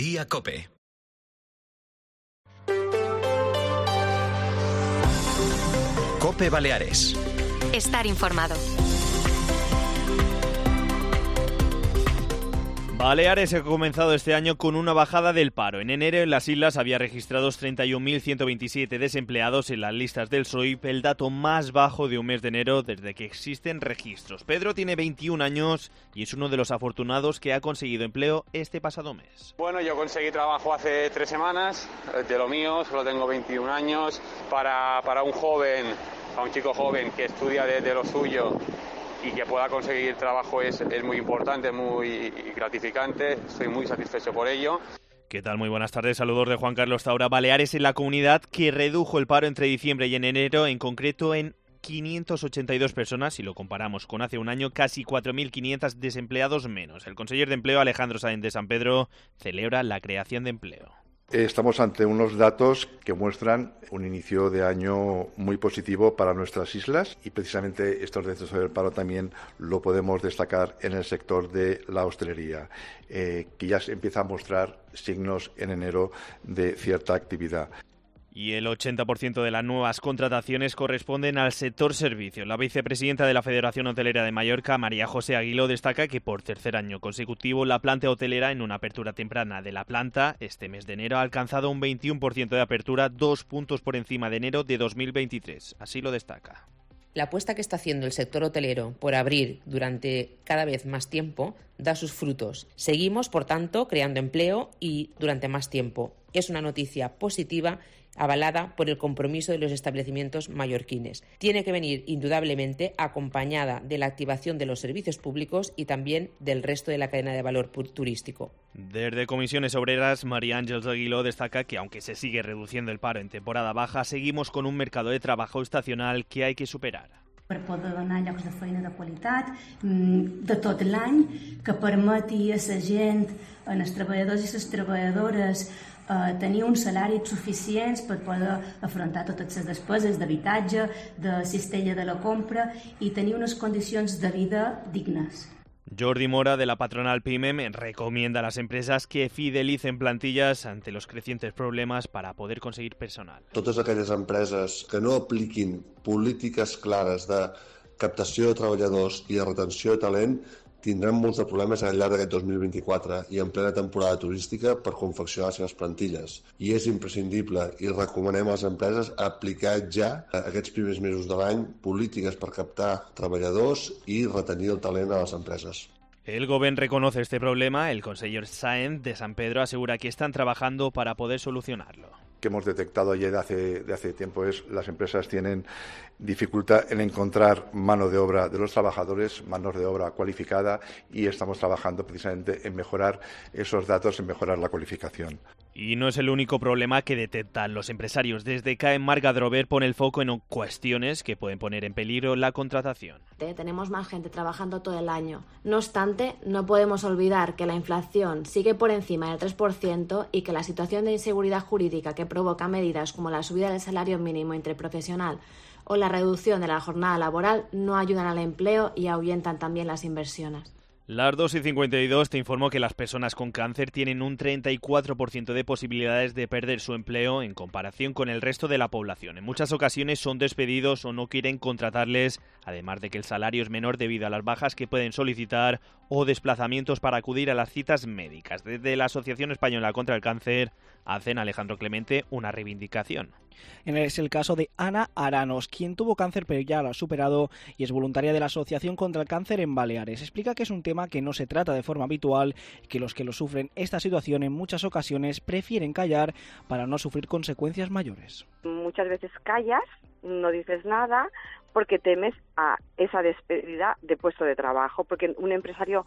Día COPE. COPE Baleares. Estar informado. Baleares ha comenzado este año con una bajada del paro. En enero en las islas había registrados 31.127 desempleados en las listas del SOIP, el dato más bajo de un mes de enero desde que existen registros. Pedro tiene 21 años y es uno de los afortunados que ha conseguido empleo este pasado mes. Bueno, yo conseguí trabajo hace 3 semanas, de lo mío, solo tengo 21 años. Para un joven, para un chico joven que estudia de lo suyo y que pueda conseguir trabajo es muy importante, muy gratificante. Estoy muy satisfecho por ello. ¿Qué tal? Muy buenas tardes. Saludos de Juan Carlos Taura. Baleares es la comunidad que redujo el paro entre diciembre y en enero, en concreto en 582 personas. Si lo comparamos con hace un año, casi 4.500 desempleados menos. El conseller de Empleo, Alejandro Sáenz de San Pedro, celebra la creación de empleo. Estamos ante unos datos que muestran un inicio de año muy positivo para nuestras islas y precisamente estos datos del paro también lo podemos destacar en el sector de la hostelería, que ya se empieza a mostrar signos en enero de cierta actividad. Y el 80% de las nuevas contrataciones corresponden al sector servicios. La vicepresidenta de la Federación Hotelera de Mallorca, María José Aguiló, destaca que por tercer año consecutivo la planta hotelera, en una apertura temprana de la planta, este mes de enero ha alcanzado un 21% de apertura, 2 puntos por encima de enero de 2023. Así lo destaca. La apuesta que está haciendo el sector hotelero por abrir durante cada vez más tiempo da sus frutos. Seguimos, por tanto, creando empleo y durante más tiempo. Es una noticia positiva avalada por el compromiso de los establecimientos mallorquines. Tiene que venir indudablemente acompañada de la activación de los servicios públicos y también del resto de la cadena de valor turístico. Desde Comisiones Obreras, María Ángeles Aguiló destaca que aunque se sigue reduciendo el paro en temporada baja, seguimos con un mercado de trabajo estacional que hay que superar. Per poder donar llocs de feina de qualitat de tot l'any, que permeti a la gent, als treballadors i les treballadores, tenir uns salaris suficients per poder afrontar totes les despeses d'habitatge, de cistella de la compra i tenir unes condicions de vida dignes. Jordi Mora, de la patronal PIMEM, recomienda a las empresas que fidelicen plantillas ante los crecientes problemas para poder conseguir personal. Totes aquelles empreses que no apliquin polítiques clares de captació de treballadors i de retenció de talent tindran molts de problemes al llarg d'aquest 2024 i en plena temporada turística per confeccionar les seves plantilles. I és imprescindible i recomanem a les empreses aplicar ja aquests primers mesos de l'any polítiques per captar treballadors i retenir el talent a les empreses. El Gobierno reconoce este problema. El conseller Sáenz de San Pedro asegura que están trabajando para poder solucionarlo. Que hemos detectado ya de hace tiempo es las empresas tienen dificultad en encontrar mano de obra de los trabajadores, mano de obra cualificada, y estamos trabajando precisamente en mejorar esos datos, en mejorar la cualificación. Y no es el único problema que detectan los empresarios. Desde CAE, Marga Drover pone el foco en cuestiones que pueden poner en peligro la contratación. Tenemos más gente trabajando todo el año. No obstante, no podemos olvidar que la inflación sigue por encima del 3% y que la situación de inseguridad jurídica que provoca medidas como la subida del salario mínimo interprofesional o la reducción de la jornada laboral no ayudan al empleo y ahuyentan también las inversiones. Las 2:52 te informo que las personas con cáncer tienen un 34% de posibilidades de perder su empleo en comparación con el resto de la población. En muchas ocasiones son despedidos o no quieren contratarles, además de que el salario es menor debido a las bajas que pueden solicitar o desplazamientos para acudir a las citas médicas. Desde la Asociación Española contra el Cáncer hacen a Alejandro Clemente una reivindicación. Es el caso de Ana Aranos, quien tuvo cáncer pero ya lo ha superado y es voluntaria de la Asociación contra el Cáncer en Baleares. Explica que es un tema que no se trata de forma habitual y que los que lo sufren esta situación en muchas ocasiones prefieren callar para no sufrir consecuencias mayores. Muchas veces callas, no dices nada porque temes a esa despedida de puesto de trabajo, porque un empresario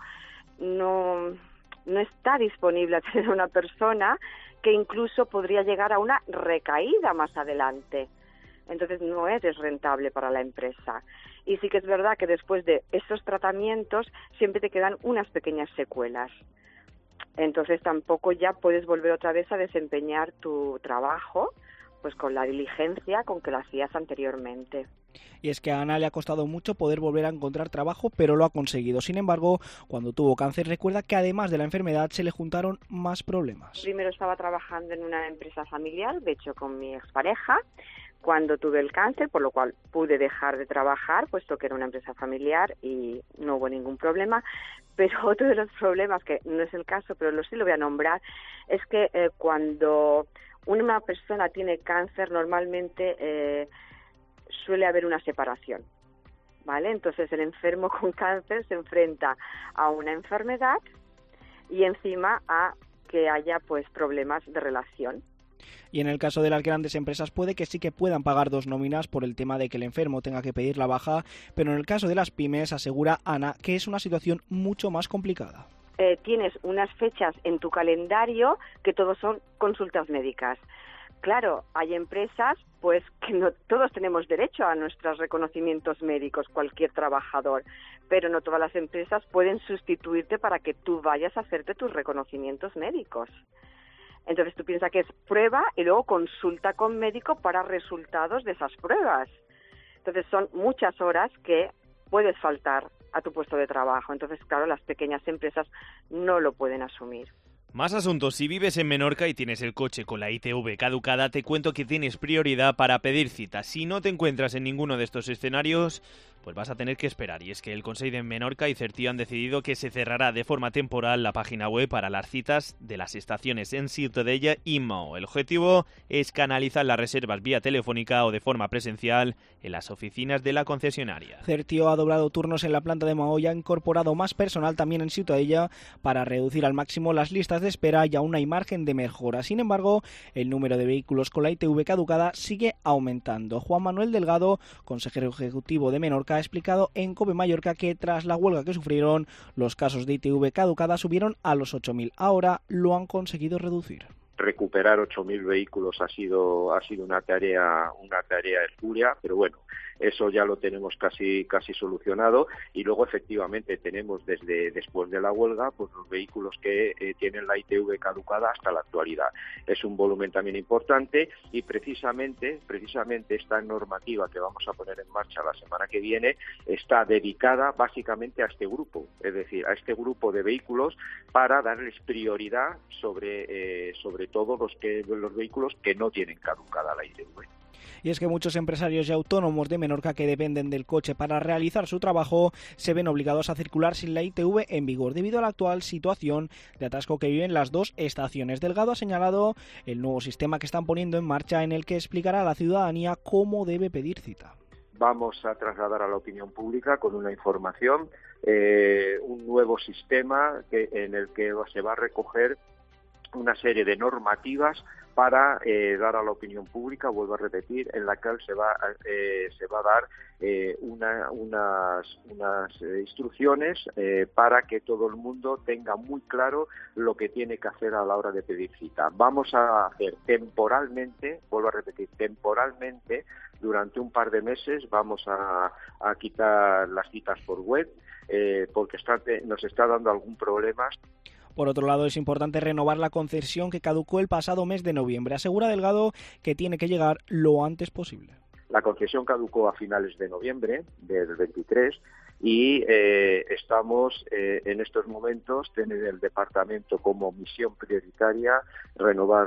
no está disponible a tener una persona que incluso podría llegar a una recaída más adelante. Entonces no es rentable para la empresa. Y sí que es verdad que después de esos tratamientos siempre te quedan unas pequeñas secuelas. Entonces tampoco ya puedes volver otra vez a desempeñar tu trabajo pues con la diligencia con que lo hacías anteriormente. Y es que a Ana le ha costado mucho poder volver a encontrar trabajo, pero lo ha conseguido. Sin embargo, cuando tuvo cáncer, recuerda que además de la enfermedad se le juntaron más problemas. Primero estaba trabajando en una empresa familiar, de hecho con mi expareja, cuando tuve el cáncer, por lo cual pude dejar de trabajar, puesto que era una empresa familiar y no hubo ningún problema. Pero otro de los problemas, que no es el caso, pero sí lo voy a nombrar, es que cuando una persona tiene cáncer, normalmente suele haber una separación, ¿vale? Entonces el enfermo con cáncer se enfrenta a una enfermedad y encima a que haya pues problemas de relación. Y en el caso de las grandes empresas puede que sí que puedan pagar 2 nóminas por el tema de que el enfermo tenga que pedir la baja, pero en el caso de las pymes, asegura Ana, que es una situación mucho más complicada. Tienes unas fechas en tu calendario que todos son consultas médicas. Claro, hay empresas pues que no todos tenemos derecho a nuestros reconocimientos médicos, cualquier trabajador, pero no todas las empresas pueden sustituirte para que tú vayas a hacerte tus reconocimientos médicos. Entonces tú piensas que es prueba y luego consulta con médico para resultados de esas pruebas. Entonces son muchas horas que puedes faltar a tu puesto de trabajo. Entonces, claro, las pequeñas empresas no lo pueden asumir. Más asuntos. Si vives en Menorca y tienes el coche con la ITV caducada, te cuento que tienes prioridad para pedir cita. Si no te encuentras en ninguno de estos escenarios, pues vas a tener que esperar. Y es que el Consell de Menorca y Certío han decidido que se cerrará de forma temporal la página web para las citas de las estaciones en Ciutadella y Maó. El objetivo es canalizar las reservas vía telefónica o de forma presencial en las oficinas de la concesionaria. Certío ha doblado turnos en la planta de Maó y ha incorporado más personal también en Ciutadella para reducir al máximo las listas de espera y aún hay margen de mejora. Sin embargo, el número de vehículos con la ITV caducada sigue aumentando. Juan Manuel Delgado, consejero ejecutivo de Menorca, ha explicado en COPE Mallorca que tras la huelga que sufrieron, los casos de ITV caducada subieron a los 8.000. Ahora lo han conseguido reducir. Recuperar 8.000 vehículos ha sido una tarea hercúlea, pero bueno, eso ya lo tenemos casi solucionado. Y luego efectivamente tenemos desde después de la huelga pues los vehículos que tienen la ITV caducada hasta la actualidad. Es un volumen también importante y precisamente esta normativa que vamos a poner en marcha la semana que viene está dedicada básicamente a este grupo, es decir, a este grupo de vehículos para darles prioridad sobre todo los vehículos que no tienen caducada la ITV. Y es que muchos empresarios y autónomos de Menorca que dependen del coche para realizar su trabajo se ven obligados a circular sin la ITV en vigor debido a la actual situación de atasco que viven las dos estaciones. Delgado ha señalado el nuevo sistema que están poniendo en marcha en el que explicará a la ciudadanía cómo debe pedir cita. Vamos a trasladar a la opinión pública con una información, un nuevo sistema en el que se va a recoger una serie de normativas para dar a la opinión pública, vuelvo a repetir, en la que se va a dar unas instrucciones para que todo el mundo tenga muy claro lo que tiene que hacer a la hora de pedir cita. Vamos a hacer temporalmente, vuelvo a repetir, temporalmente, durante un par de meses vamos a quitar las citas por web porque nos está dando algún problema. Por otro lado, es importante renovar la concesión que caducó el pasado mes de noviembre. Asegura Delgado que tiene que llegar lo antes posible. La concesión caducó a finales de noviembre del 23 y estamos en estos momentos, tiene el departamento como misión prioritaria renovar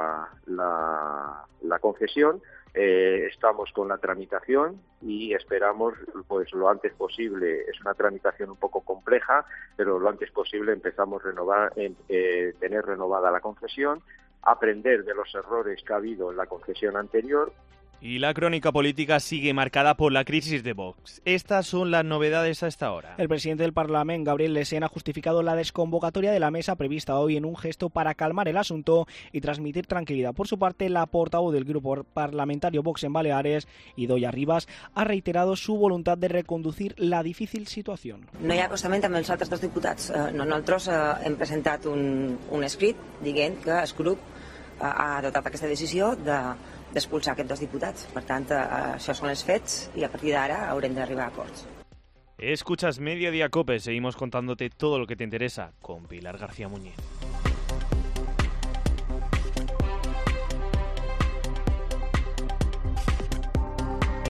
la concesión. Estamos con la tramitación y esperamos pues lo antes posible. Es una tramitación un poco compleja, pero lo antes posible empezamos tener renovada la concesión, aprender de los errores que ha habido en la concesión anterior. Y la crónica política sigue marcada por la crisis de Vox. Estas son las novedades a esta hora. El presidente del Parlamento, Gabriel Lesén, ha justificado la desconvocatoria de la mesa prevista hoy en un gesto para calmar el asunto y transmitir tranquilidad. Por su parte, la portavoz del grupo parlamentario Vox en Baleares, Idoia Ribas, ha reiterado su voluntad de reconducir la difícil situación. No hi ha acostament amb els altres dos diputats. Nosaltres hem presentat un escrit dient que el grup ha adoptat aquesta decisió d'expulsar aquests dos diputats. Per tant, això són els fets i a partir d'ara haurem d'arribar a acords. Escuchas Mediodía Cope, seguimos contándote todo lo que te interesa con Pilar García Muñiz.